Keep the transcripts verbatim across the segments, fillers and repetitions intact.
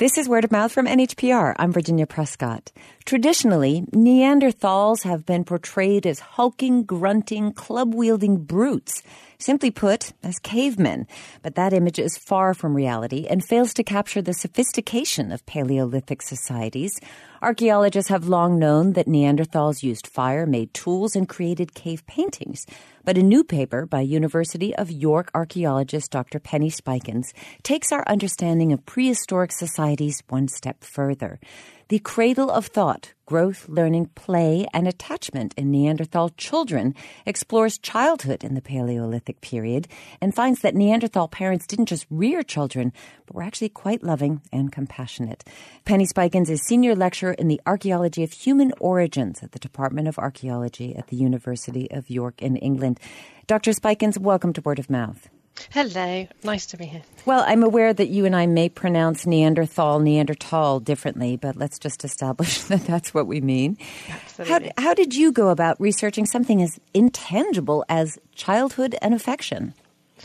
This is Word of Mouth from N H P R. I'm Virginia Prescott. Traditionally, Neanderthals have been portrayed as hulking, grunting, club-wielding brutes. Simply put, as cavemen. But that image is far from reality and fails to capture the sophistication of Paleolithic societies. Archaeologists have long known that Neanderthals used fire, made tools, and created cave paintings. But a new paper by University of York archaeologist Doctor Penny Spikins takes our understanding of prehistoric societies one step further. The cradle of thought, growth, learning, play, and attachment in Neanderthal children explores childhood in the Paleolithic period and finds that Neanderthal parents didn't just rear children, but were actually quite loving and compassionate. Penny Spikins is senior lecturer in the archaeology of human origins at the Department of Archaeology at the University of York in England. Doctor Spikins, welcome to Word of Mouth. Hello. Nice to be here. Well, I'm aware that you and I may pronounce Neanderthal, Neanderthal differently, but let's just establish that that's what we mean. Absolutely. How, how did you go about researching something as intangible as childhood and affection?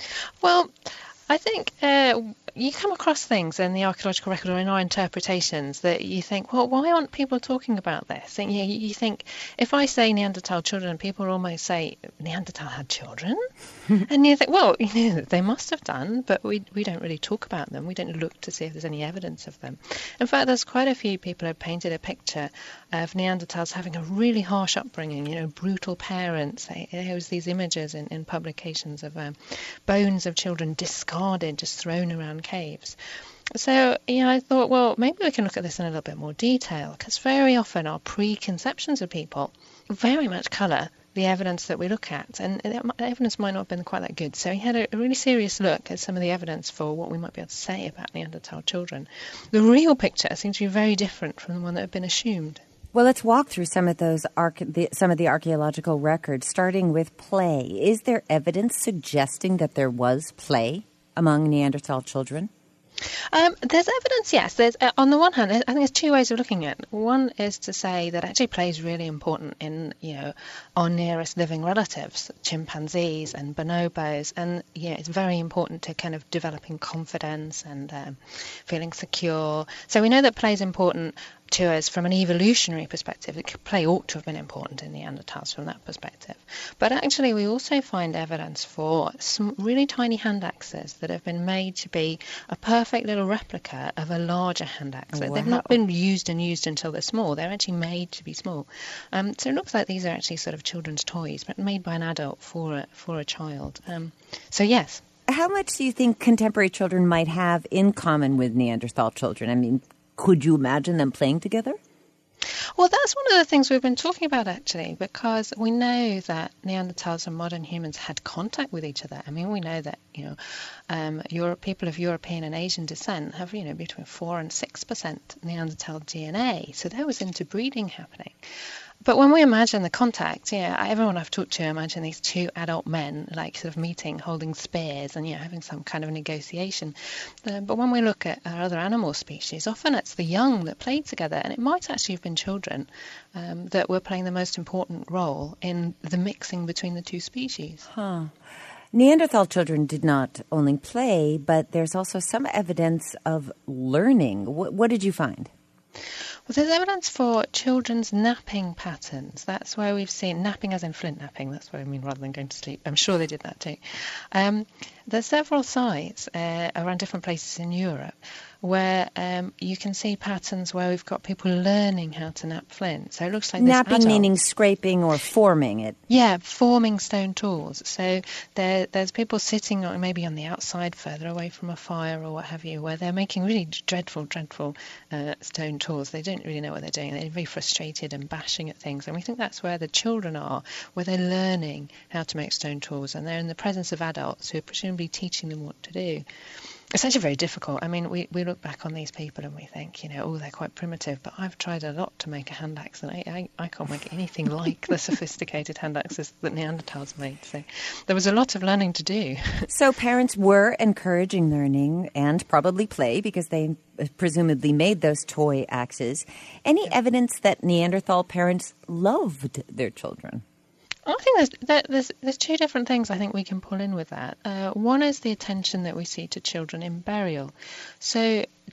Well, I think uh, you come across things in the archaeological record or in our interpretations that you think, well, why aren't people talking about this? And you, you think, if I say Neanderthal children, people almost say, Neanderthal had children? And you think, well, you know, they must have done, but we we don't really talk about them. We don't look to see if there's any evidence of them. In fact, there's quite a few people who have painted a picture of Neanderthals having a really harsh upbringing, you know, brutal parents. There was these images in, in publications of um, bones of children discarded, just thrown around caves. So, you know, I thought, well, maybe we can look at this in a little bit more detail, because very often our preconceptions of people very much colour the evidence that we look at, and the evidence might not have been quite that good. So he had a really serious look at some of the evidence for what we might be able to say about Neanderthal children. The real picture seems to be very different from the one that had been assumed. Well, let's walk through some of those arche- the, some of the archaeological records, starting with play. Is there evidence suggesting that there was play among Neanderthal children? Um, there's evidence, yes. There's uh, on the one hand, I think there's two ways of looking at it. One is to say that actually play is really important in, you know, our nearest living relatives, chimpanzees and bonobos, and yeah, it's very important to kind of developing confidence and um, feeling secure. So we know that play is important to us from an evolutionary perspective. Play ought to have been important in Neanderthals from that perspective. But actually we also find evidence for some really tiny hand axes that have been made to be a perfect little replica of a larger hand axe. Wow. They've not been used and used until they're small. They're actually made to be small. Um, so it looks like these are actually sort of children's toys, but made by an adult for a, for a child. Um, so yes. How much do you think contemporary children might have in common with Neanderthal children? I mean, could you imagine them playing together? Well, that's one of the things we've been talking about, actually, because we know that Neanderthals and modern humans had contact with each other. I mean, we know that, you know, um, Europe, people of European and Asian descent have, you know, between four and six percent Neanderthal D N A. So there was interbreeding happening. But when we imagine the contact, yeah, everyone I've talked to imagine these two adult men like sort of meeting, holding spears and, you know, having some kind of negotiation. Uh, but when we look at our other animal species, often it's the young that play together, and it might actually have been children um, that were playing the most important role in the mixing between the two species. Huh. Neanderthal children did not only play, but there's also some evidence of learning. What, what did you find? Well, there's evidence for children's napping patterns. That's where we've seen napping as in flint napping. That's what I mean rather than going to sleep. I'm sure they did that too. Um, there's several sites uh, around different places in Europe where um, you can see patterns where we've got people learning how to nap flint. So it looks like napping this adult, meaning scraping or forming it. Yeah, forming stone tools. So there, there's people sitting on, maybe on the outside further away from a fire or what have you, where they're making really dreadful, dreadful uh, stone tools. They don't really know what they're doing. They're very frustrated and bashing at things. And we think that's where the children are, where they're learning how to make stone tools. And they're in the presence of adults who are presumably teaching them what to do. It's actually very difficult. I mean, we, we look back on these people and we think, you know, oh, they're quite primitive. But I've tried a lot to make a hand axe, and I, I, I can't make anything like the sophisticated hand axes that Neanderthals made. So there was a lot of learning to do. So parents were encouraging learning and probably play because they presumably made those toy axes. Any yeah. evidence that Neanderthal parents loved their children? I think there's, there's there's two different things I think we can pull in with that. Uh, one is the attention that we see to children in burial. So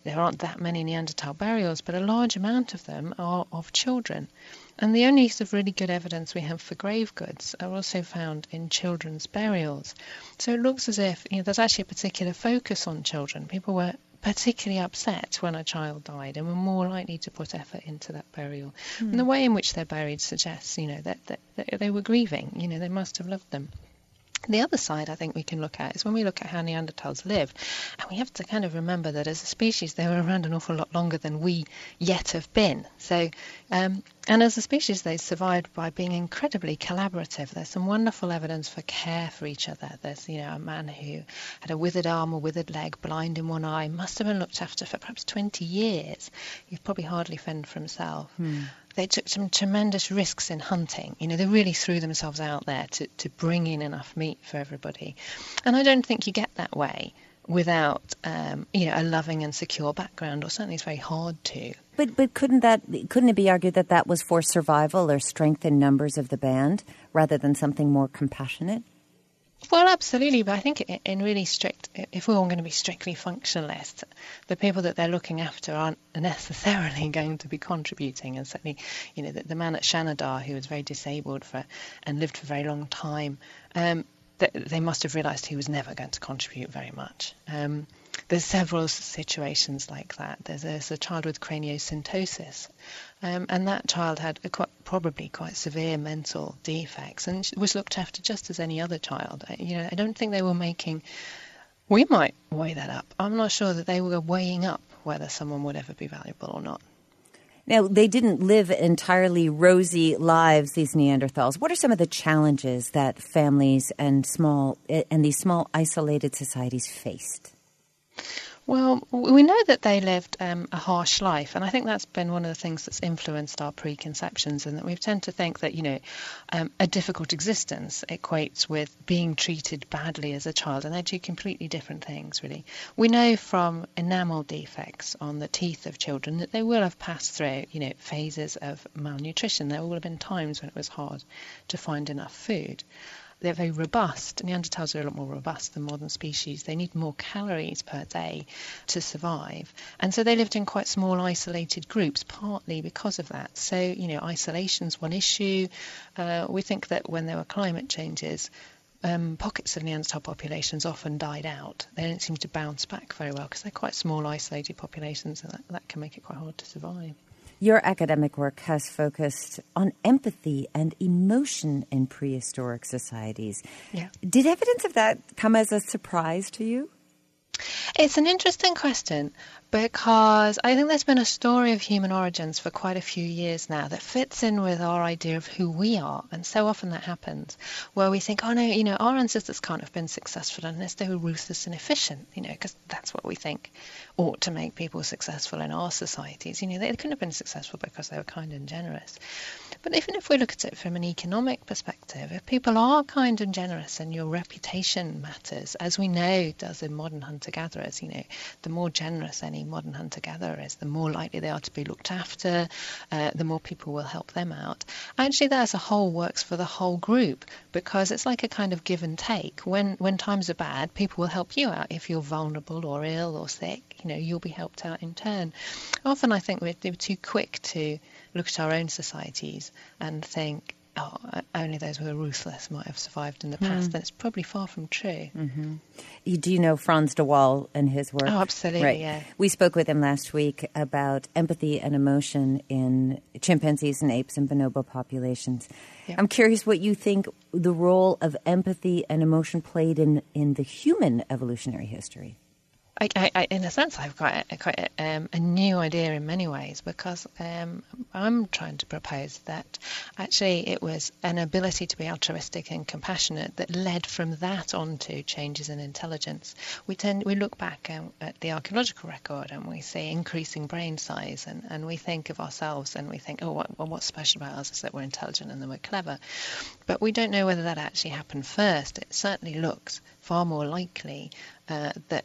there aren't that many Neanderthal burials, but a large amount of them are of children. And the only sort of really good evidence we have for grave goods are also found in children's burials. So it looks as if, you know, there's actually a particular focus on children. People were particularly upset when a child died and were more likely to put effort into that burial. Mm. And the way in which they're buried suggests, you know, that, that, that they were grieving. You know, they must have loved them. The other side I think we can look at is when we look at how Neanderthals lived, and we have to kind of remember that as a species they were around an awful lot longer than we yet have been. So, um, and as a species they survived by being incredibly collaborative. There's some wonderful evidence for care for each other. There's, you know, a man who had a withered arm or withered leg, blind in one eye, must have been looked after for perhaps twenty years. He could probably hardly fend for himself. Hmm. They took some tremendous risks in hunting. You know, they really threw themselves out there to, to bring in enough meat for everybody. And I don't think you get that way without, um, you know, a loving and secure background, or certainly it's very hard to. But but couldn't that couldn't it be argued that that was for survival or strength in numbers of the band rather than something more compassionate? Well, absolutely, but I think in really strict, if we're all going to be strictly functionalists, the people that they're looking after aren't necessarily going to be contributing. And certainly, you know, the, the man at Shanidar, who was very disabled for and lived for a very long time, um, th- they must have realised he was never going to contribute very much. Um, there's several situations like that. There's a, there's a child with craniosynostosis, um, and that child had a quite, probably quite severe mental defects and was looked after just as any other child. I, you know, I don't think they were making. We might weigh that up. I'm not sure that they were weighing up whether someone would ever be valuable or not. Now, they didn't live entirely rosy lives, these Neanderthals. What are some of the challenges that families and small and these small isolated societies faced? Well, we know that they lived um, a harsh life, and I think that's been one of the things that's influenced our preconceptions, and that we tend to think that, you know, um, a difficult existence equates with being treated badly as a child, and they're two completely different things, really. We know from enamel defects on the teeth of children that they will have passed through, you know, phases of malnutrition. There will have been times when it was hard to find enough food. They're very robust. Neanderthals are a lot more robust than modern species. They need more calories per day to survive. And so they lived in quite small, isolated groups, partly because of that. So, you know, isolation's one issue. Uh, we think that when there were climate changes, um, pockets of Neanderthal populations often died out. They don't seem to bounce back very well because they're quite small, isolated populations, and that, that can make it quite hard to survive. Your academic work has focused on empathy and emotion in prehistoric societies. Yeah. Did evidence of that come as a surprise to you? It's an interesting question because I think there's been a story of human origins for quite a few years now that fits in with our idea of who we are. And so often that happens where we think, oh no, you know, our ancestors can't have been successful unless they were ruthless and efficient, you know, because that's what we think ought to make people successful in our societies. You know, they couldn't have been successful because they were kind and generous. But even if we look at it from an economic perspective, if people are kind and generous and your reputation matters, as we know does in modern hunter-gatherers, you know, the more generous any modern hunter-gatherer is, the more likely they are to be looked after, uh, the more people will help them out. Actually, that as a whole works for the whole group because it's like a kind of give and take. When when times are bad, people will help you out. If you're vulnerable or ill or sick, you know, you'll be helped out in turn. Often I think we're too quick to look at our own societies and think, oh, only those who are ruthless might have survived in the past. Mm. And it's probably far from true. Mm-hmm. Do you know Frans de Waal and his work? Oh, absolutely, right. Yeah. We spoke with him last week about empathy and emotion in chimpanzees and apes and bonobo populations. Yep. I'm curious what you think the role of empathy and emotion played in, in the human evolutionary history. I, I, I, in a sense, I've got a, quite a, um, a new idea in many ways because um, I'm trying to propose that actually it was an ability to be altruistic and compassionate that led from that on to changes in intelligence. We tend we look back um, at the archaeological record and we see increasing brain size and, and we think of ourselves and we think, oh, what, well, what's special about us is that we're intelligent and that we're clever. But we don't know whether that actually happened first. It certainly looks far more likely uh, that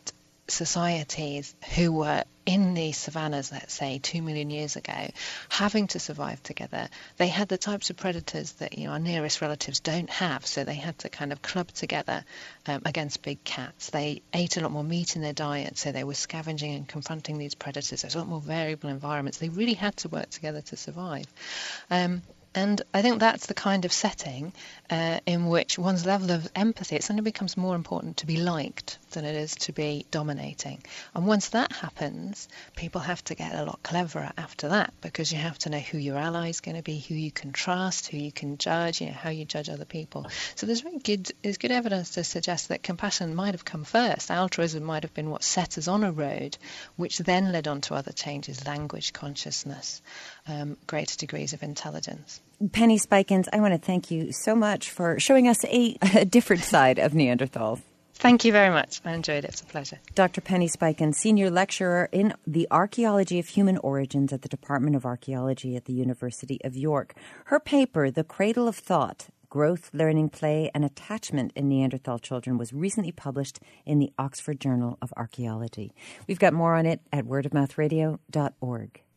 societies who were in the savannas, let's say, two million years ago, having to survive together, they had the types of predators that, you know, our nearest relatives don't have, so they had to kind of club together um, against big cats. They ate a lot more meat in their diet, so they were scavenging and confronting these predators. There's a lot more variable environments. They really had to work together to survive. Um, And I think that's the kind of setting uh, in which one's level of empathy, it suddenly becomes more important to be liked than it is to be dominating. And once that happens, people have to get a lot cleverer after that, because you have to know who your ally is going to be, who you can trust, who you can judge, you know, how you judge other people. So there's very good, there's good evidence to suggest that compassion might have come first. Altruism might have been what set us on a road, which then led on to other changes, language, consciousness, um, greater degrees of intelligence. Penny Spikins, I want to thank you so much for showing us a, a different side of Neanderthals. Thank you very much. I enjoyed it. It's a pleasure. Doctor Penny Spikins, Senior Lecturer in the Archaeology of Human Origins at the Department of Archaeology at the University of York. Her paper, The Cradle of Thought, Growth, Learning, Play, and Attachment in Neanderthal Children, was recently published in the Oxford Journal of Archaeology. We've got more on it at word of mouth radio dot org.